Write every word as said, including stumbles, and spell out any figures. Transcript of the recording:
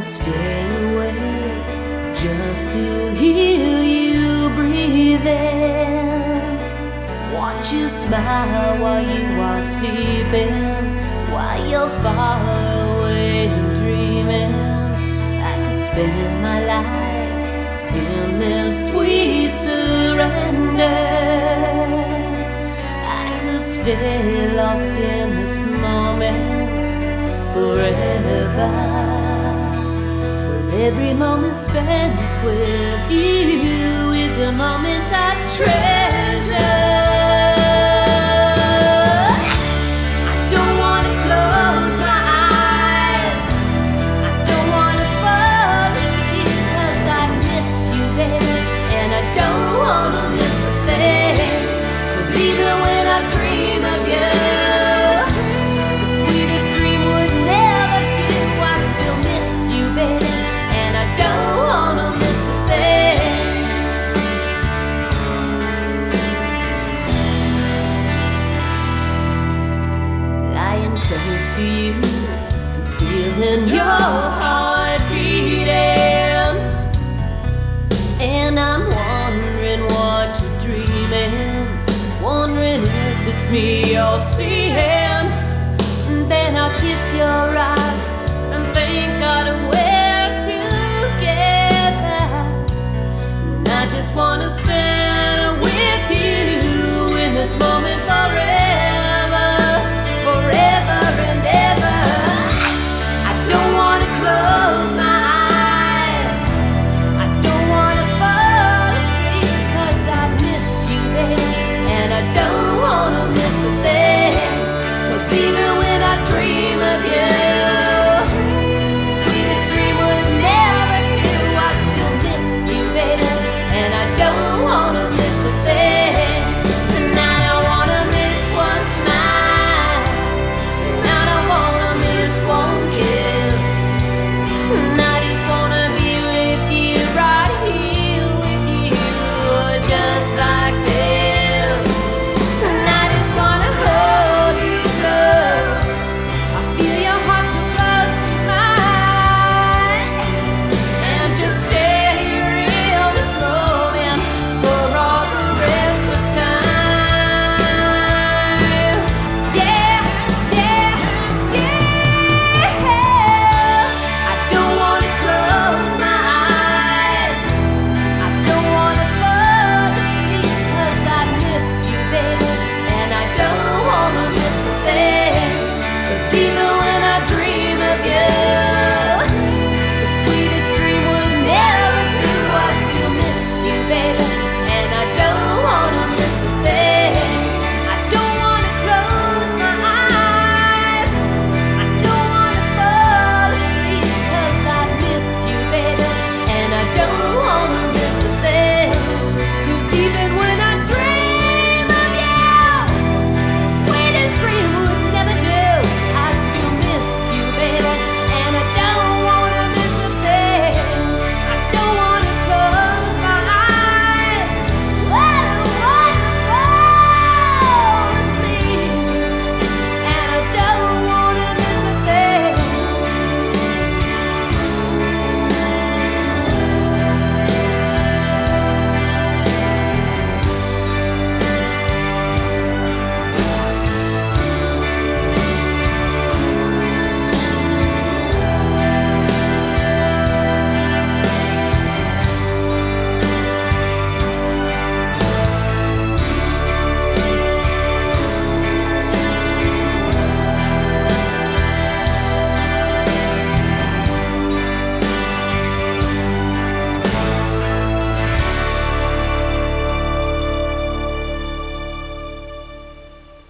could stay awake just to hear you breathing. Watch you smile while you are sleeping, while you're far away and dreaming. I could spend my life in this sweet surrender. I could stay lost in this moment forever. Well, every moment spent with you is a moment I treasure. Even when I dream of you, the sweetest dream would never do. I'd still miss you, baby, and I don't wanna miss a thing. Lying close to you, feeling your heart beating, and I'm wondering what you're dreaming. Wondering if it's me you're seeing.